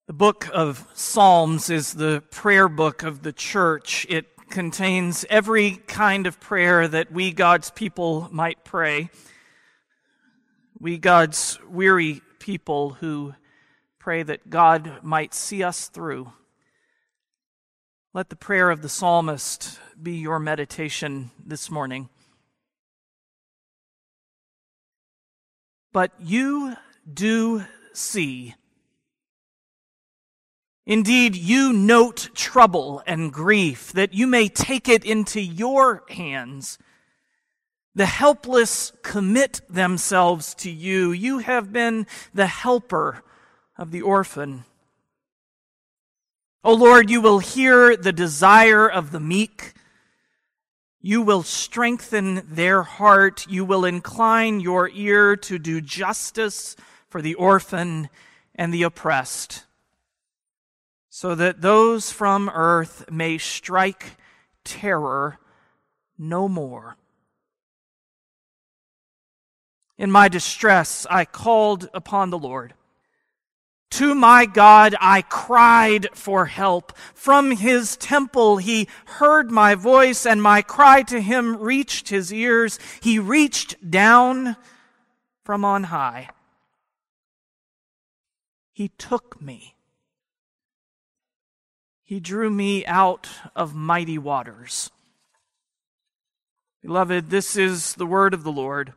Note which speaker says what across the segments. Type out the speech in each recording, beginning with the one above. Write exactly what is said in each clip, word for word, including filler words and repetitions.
Speaker 1: The book of Psalms is the prayer book of the church. It contains every kind of prayer that we, God's people, might pray. We, God's weary people who pray that God might see us through. Let the prayer of the psalmist be your meditation this morning. But you do see. Indeed, you note trouble and grief, that you may take it into your hands. The helpless commit themselves to you. You have been the helper of the orphan. O Lord, you will hear the desire of the meek. You will strengthen their heart. You will incline your ear to do justice for the orphan and the oppressed, so that those from earth may strike terror no more. In my distress, I called upon the Lord. To my God, I cried for help. From his temple, he heard my voice, and my cry to him reached his ears. He reached down from on high. He took me. He drew me out of mighty waters. Beloved, this is the word of the Lord.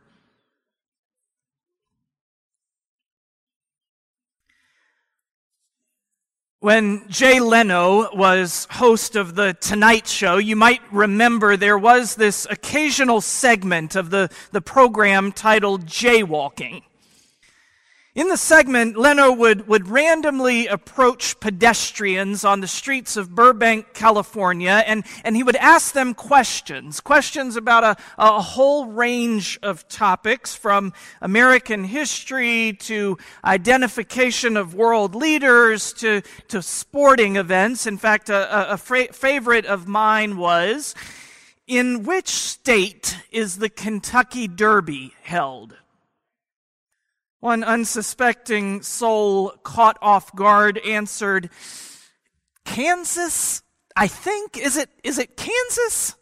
Speaker 1: When Jay Leno was host of The Tonight Show, you might remember there was this occasional segment of the, the program titled Jaywalking. In the segment, Leno would, would randomly approach pedestrians on the streets of Burbank, California, and, and he would ask them questions, questions about a, a whole range of topics, from American history to identification of world leaders to, to sporting events. In fact, a, a, a fra- favorite of mine was, in which state is the Kentucky Derby held? One unsuspecting soul caught off guard answered, Kansas, I think. Is it, is it Kansas?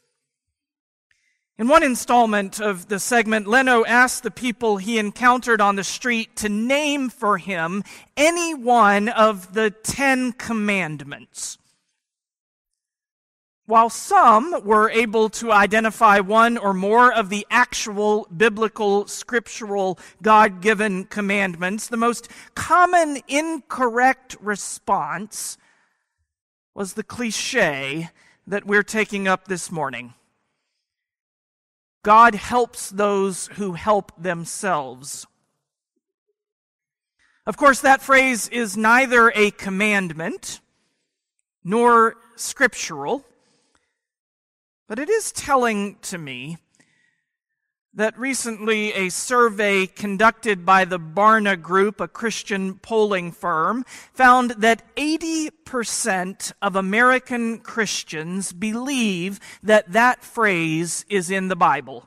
Speaker 1: In one installment of the segment, Leno asked the people he encountered on the street to name for him any one of the Ten Commandments. While some were able to identify one or more of the actual biblical, scriptural, God-given commandments, the most common incorrect response was the cliche that we're taking up this morning. God helps those who help themselves. Of course, that phrase is neither a commandment nor scriptural. But it is telling to me that recently a survey conducted by the Barna Group, a Christian polling firm, found that eighty percent of American Christians believe that that phrase is in the Bible.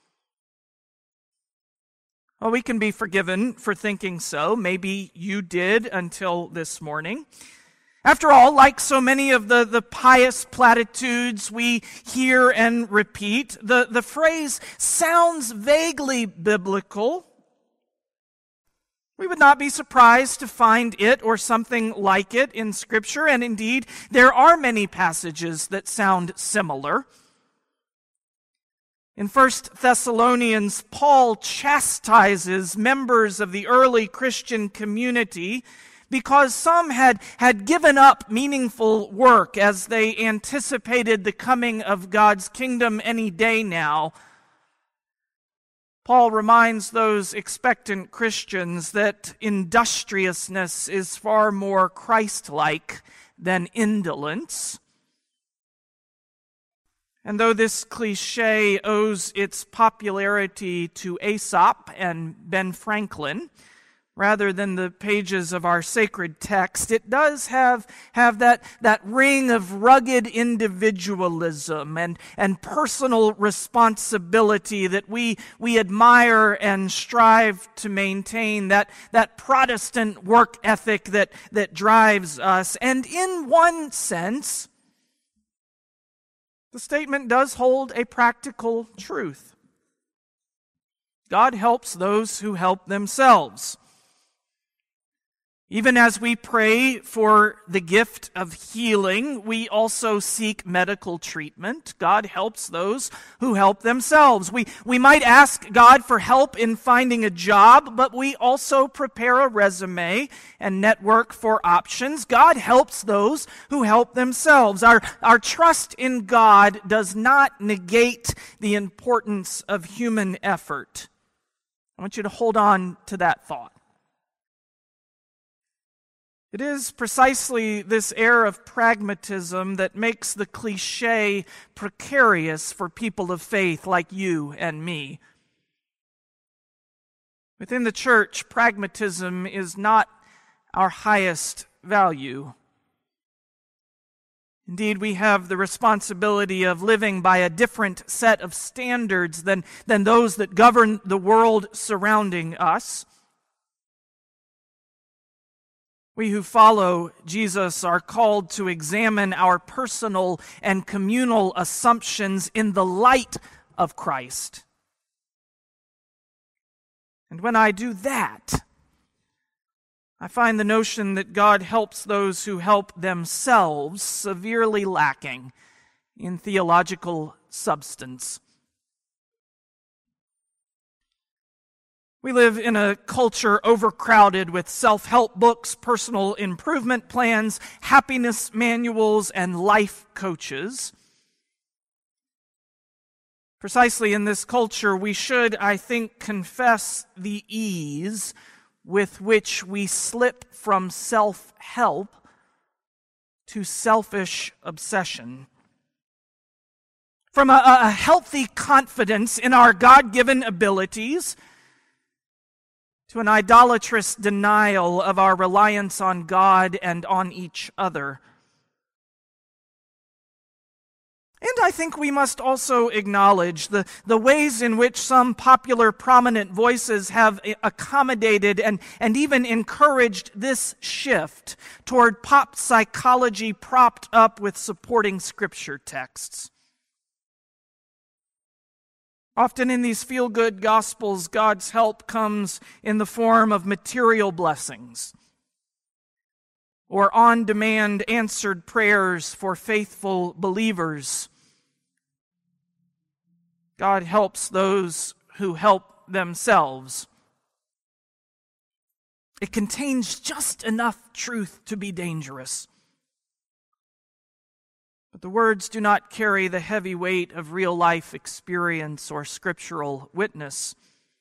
Speaker 1: Well, we can be forgiven for thinking so. Maybe you did until this morning. After all, like so many of the, the pious platitudes we hear and repeat, the, the phrase sounds vaguely biblical. We would not be surprised to find it or something like it in Scripture, and indeed, there are many passages that sound similar. In First Thessalonians, Paul chastises members of the early Christian community because some had, had given up meaningful work as they anticipated the coming of God's kingdom any day now. Paul reminds those expectant Christians that industriousness is far more Christ-like than indolence. And though this cliche owes its popularity to Aesop and Ben Franklin, rather than the pages of our sacred text, it does have, have that, that ring of rugged individualism and, and personal responsibility that we, we admire and strive to maintain, that, that Protestant work ethic that, that drives us. And in one sense, the statement does hold a practical truth. God helps those who help themselves. Even as we pray for the gift of healing, we also seek medical treatment. God helps those who help themselves. We, we might ask God for help in finding a job, but we also prepare a resume and network for options. God helps those who help themselves. Our, our trust in God does not negate the importance of human effort. I want you to hold on to that thought. It is precisely this air of pragmatism that makes the cliche precarious for people of faith like you and me. Within the church, pragmatism is not our highest value. Indeed, we have the responsibility of living by a different set of standards than, than those that govern the world surrounding us. We who follow Jesus are called to examine our personal and communal assumptions in the light of Christ. And when I do that, I find the notion that God helps those who help themselves severely lacking in theological substance. We live in a culture overcrowded with self-help books, personal improvement plans, happiness manuals, and life coaches. Precisely in this culture, we should, I think, confess the ease with which we slip from self-help to selfish obsession. From a, a healthy confidence in our God-given abilities to an idolatrous denial of our reliance on God and on each other. And I think we must also acknowledge the, the ways in which some popular prominent voices have accommodated and, and even encouraged this shift toward pop psychology propped up with supporting scripture texts. Often in these feel-good gospels, God's help comes in the form of material blessings or on-demand answered prayers for faithful believers. God helps those who help themselves. It contains just enough truth to be dangerous. But the words do not carry the heavy weight of real-life experience or scriptural witness.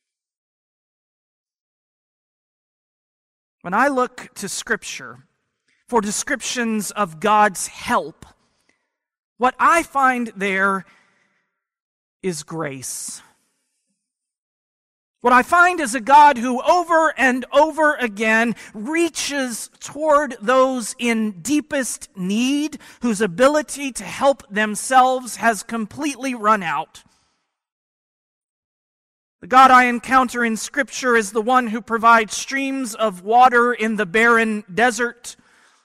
Speaker 1: When I look to Scripture for descriptions of God's help, what I find there is grace. What I find is a God who over and over again reaches toward those in deepest need, whose ability to help themselves has completely run out. The God I encounter in Scripture is the one who provides streams of water in the barren desert,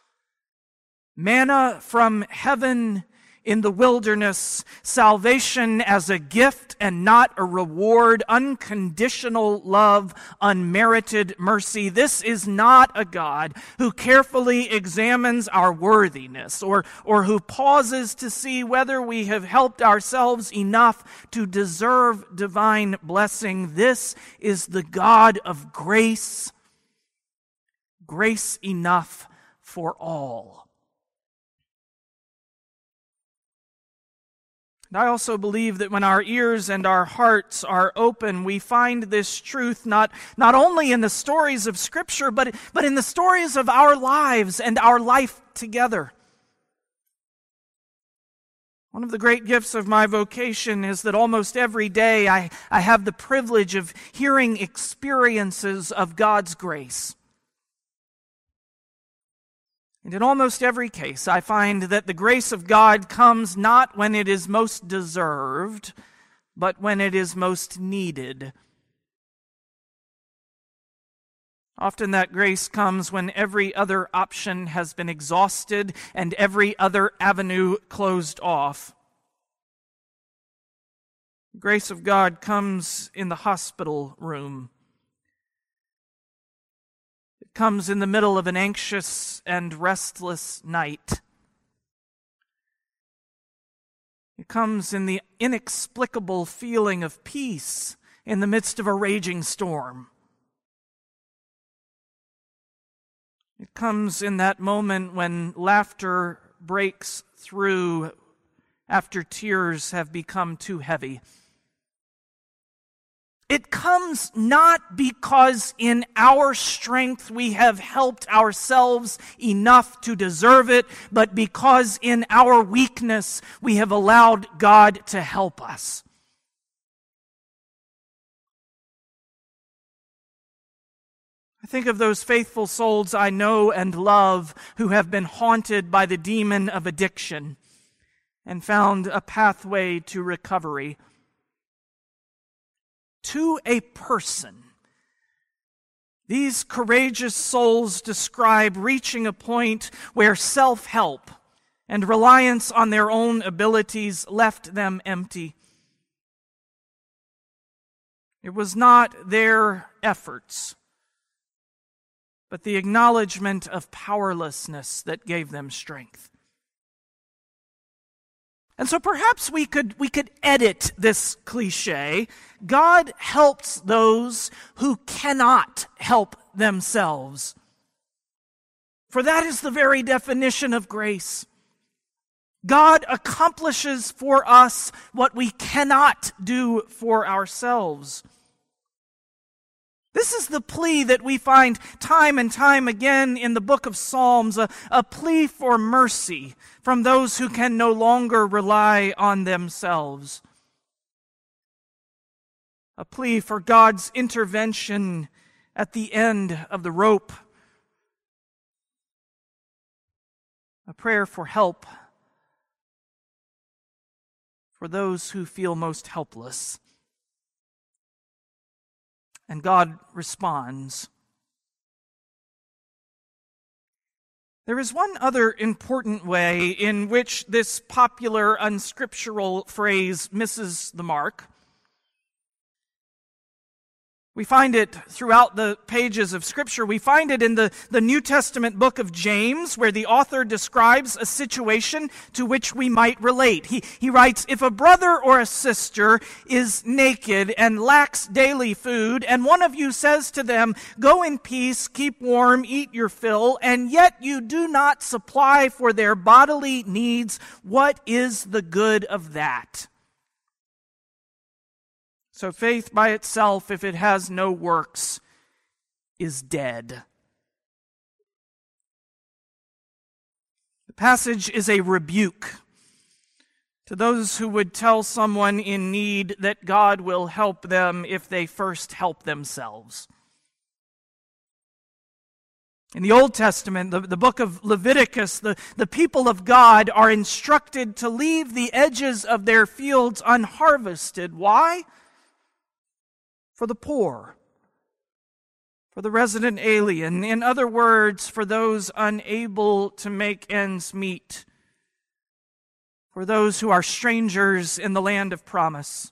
Speaker 1: manna from heaven in the wilderness, salvation as a gift and not a reward, unconditional love, unmerited mercy. This is not a God who carefully examines our worthiness or, or who pauses to see whether we have helped ourselves enough to deserve divine blessing. This is the God of grace, grace enough for all. And I also believe that when our ears and our hearts are open, we find this truth not, not only in the stories of Scripture, but, but in the stories of our lives and our life together. One of the great gifts of my vocation is that almost every day I, I have the privilege of hearing experiences of God's grace. And in almost every case, I find that the grace of God comes not when it is most deserved, but when it is most needed. Often that grace comes when every other option has been exhausted and every other avenue closed off. The grace of God comes in the hospital room. It comes in the middle of an anxious and restless night. It comes in the inexplicable feeling of peace in the midst of a raging storm. It comes in that moment when laughter breaks through after tears have become too heavy. It comes not because in our strength we have helped ourselves enough to deserve it, but because in our weakness we have allowed God to help us. I think of those faithful souls I know and love who have been haunted by the demon of addiction and found a pathway to recovery. To a person, these courageous souls describe reaching a point where self-help and reliance on their own abilities left them empty. It was not their efforts, but the acknowledgement of powerlessness that gave them strength. And so perhaps we could we could edit this cliche. God helps those who cannot help themselves. For that is the very definition of grace. God accomplishes for us what we cannot do for ourselves. This is the plea that we find time and time again in the book of Psalms, a, a plea for mercy from those who can no longer rely on themselves. A plea for God's intervention at the end of the rope. A prayer for help for those who feel most helpless. And God responds. There is one other important way in which this popular unscriptural phrase misses the mark. We find it throughout the pages of Scripture. We find it in the, the New Testament book of James, where the author describes a situation to which we might relate. He, he writes, "If a brother or a sister is naked and lacks daily food, and one of you says to them, 'Go in peace, keep warm, eat your fill,' and yet you do not supply for their bodily needs, what is the good of that?" So faith by itself, if it has no works, is dead. The passage is a rebuke to those who would tell someone in need that God will help them if they first help themselves. In the Old Testament, the, the book of Leviticus, the, the people of God are instructed to leave the edges of their fields unharvested. Why? For the poor, for the resident alien, in other words, for those unable to make ends meet, for those who are strangers in the land of promise.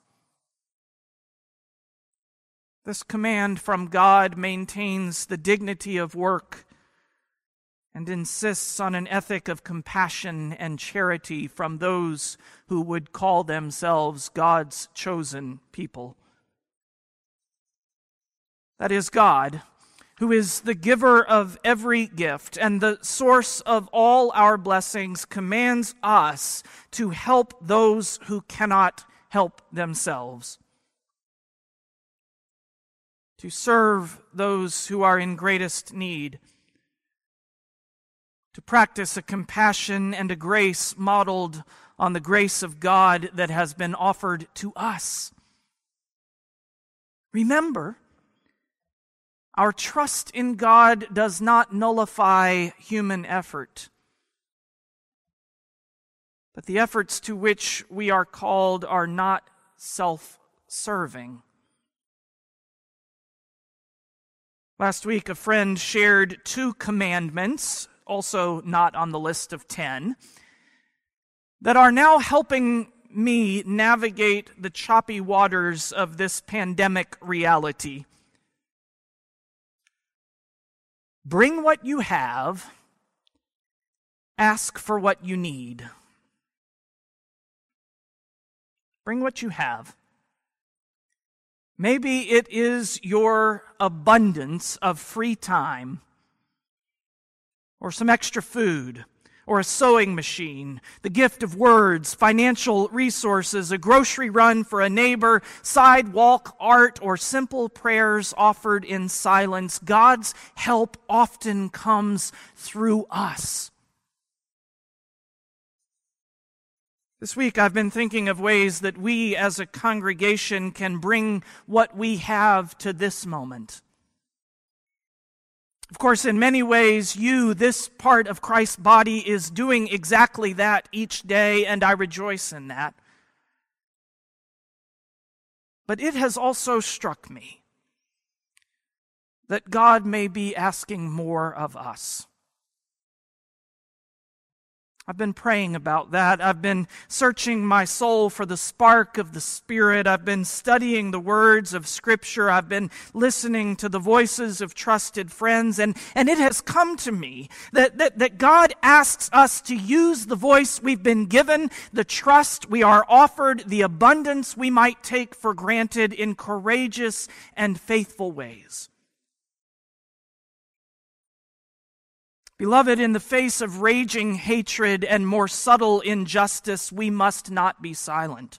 Speaker 1: This command from God maintains the dignity of work and insists on an ethic of compassion and charity from those who would call themselves God's chosen people. That is God, who is the giver of every gift and the source of all our blessings, commands us to help those who cannot help themselves, to serve those who are in greatest need, to practice a compassion and a grace modeled on the grace of God that has been offered to us. Remember, our trust in God does not nullify human effort, but the efforts to which we are called are not self-serving. Last week, a friend shared two commandments, also not on the list of ten, that are now helping me navigate the choppy waters of this pandemic reality. Bring what you have, ask for what you need. Bring what you have. Maybe it is your abundance of free time, or some extra food, or a sewing machine, the gift of words, financial resources, a grocery run for a neighbor, sidewalk art, or simple prayers offered in silence. God's help often comes through us. This week I've been thinking of ways that we as a congregation can bring what we have to this moment. Of course, in many ways, you, this part of Christ's body, is doing exactly that each day, and I rejoice in that. But it has also struck me that God may be asking more of us. I've been praying about that. I've been searching my soul for the spark of the Spirit. I've been studying the words of Scripture. I've been listening to the voices of trusted friends. And, and it has come to me that, that, that God asks us to use the voice we've been given, the trust we are offered, the abundance we might take for granted in courageous and faithful ways. Beloved, in the face of raging hatred and more subtle injustice, we must not be silent.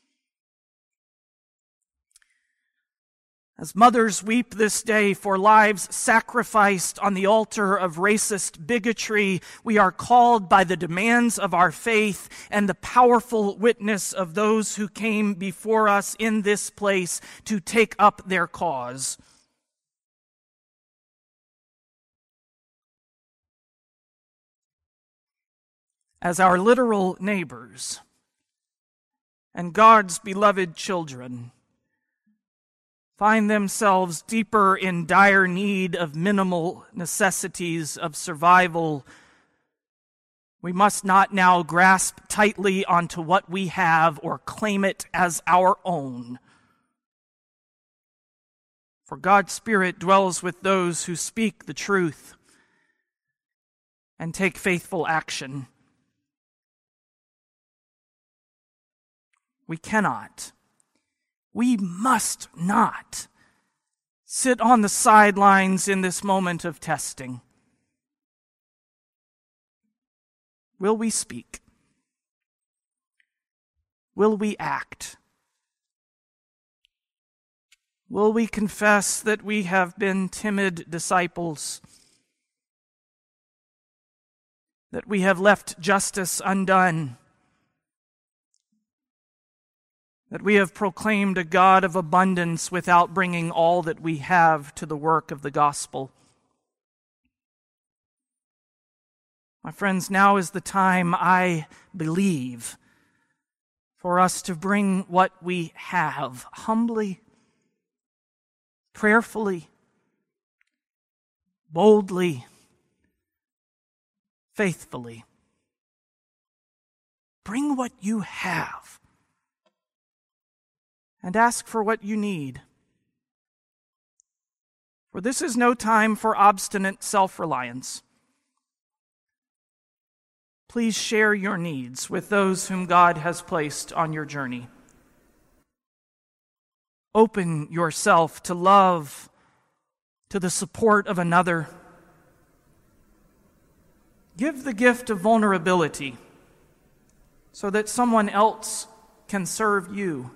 Speaker 1: As mothers weep this day for lives sacrificed on the altar of racist bigotry, we are called by the demands of our faith and the powerful witness of those who came before us in this place to take up their cause. As our literal neighbors and God's beloved children find themselves deeper in dire need of minimal necessities of survival, we must not now grasp tightly onto what we have or claim it as our own. For God's Spirit dwells with those who speak the truth and take faithful action. We cannot, we must not sit on the sidelines in this moment of testing. Will we speak? Will we act? Will we confess that we have been timid disciples? That we have left justice undone? That we have proclaimed a God of abundance without bringing all that we have to the work of the gospel? My friends, now is the time, I believe, for us to bring what we have humbly, prayerfully, boldly, faithfully. Bring what you have and ask for what you need. For this is no time for obstinate self-reliance. Please share your needs with those whom God has placed on your journey. Open yourself to love, to the support of another. Give the gift of vulnerability so that someone else can serve you.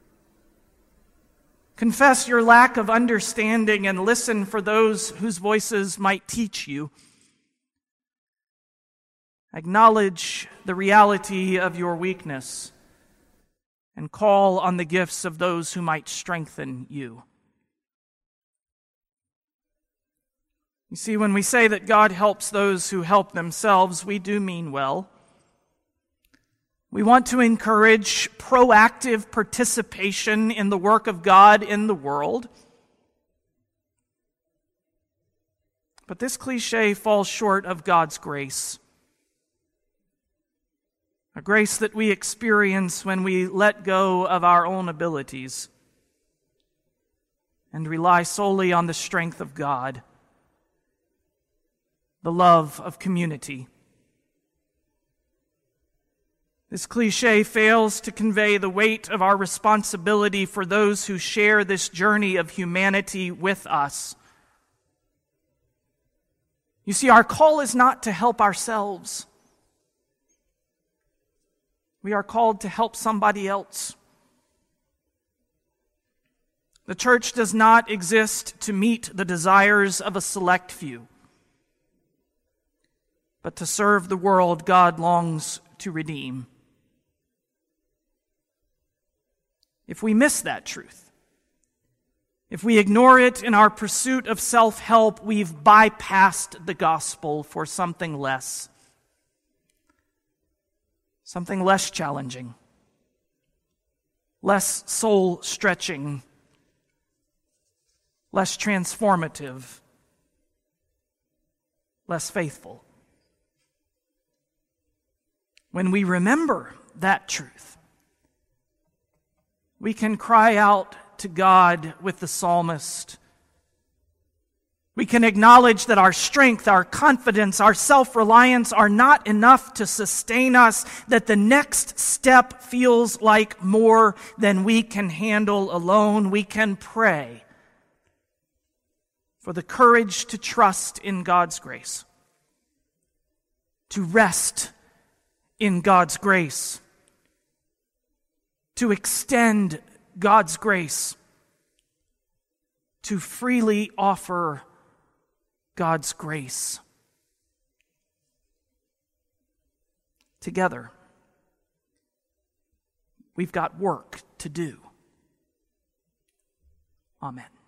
Speaker 1: Confess your lack of understanding and listen for those whose voices might teach you. Acknowledge the reality of your weakness and call on the gifts of those who might strengthen you. You see, when we say that God helps those who help themselves, we do mean well. We want to encourage proactive participation in the work of God in the world. But this cliche falls short of God's grace. A grace that we experience when we let go of our own abilities and rely solely on the strength of God, the love of community. This cliche fails to convey the weight of our responsibility for those who share this journey of humanity with us. You see, our call is not to help ourselves. We are called to help somebody else. The church does not exist to meet the desires of a select few, but to serve the world God longs to redeem. If we miss that truth, if we ignore it in our pursuit of self-help, we've bypassed the gospel for something less. Something less challenging, less soul-stretching, less transformative, less faithful. When we remember that truth, we can cry out to God with the psalmist. We can acknowledge that our strength, our confidence, our self-reliance are not enough to sustain us, that the next step feels like more than we can handle alone. We can pray for the courage to trust in God's grace, to rest in God's grace, to extend God's grace, to freely offer God's grace. Together, we've got work to do. Amen.